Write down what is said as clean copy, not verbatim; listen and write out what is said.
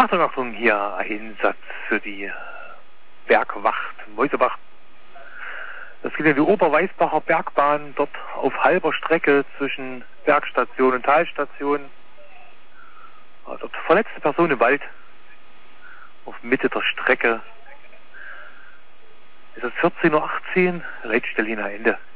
Achtung, hier Einsatz für die Bergwacht, Mäusewacht. Das geht ja die Oberweißbacher Bergbahn, dort auf halber Strecke zwischen Bergstation und Talstation. Dort verletzte Person im Wald, auf Mitte der Strecke. Es ist 14:18 Uhr, Leitstelle Ende.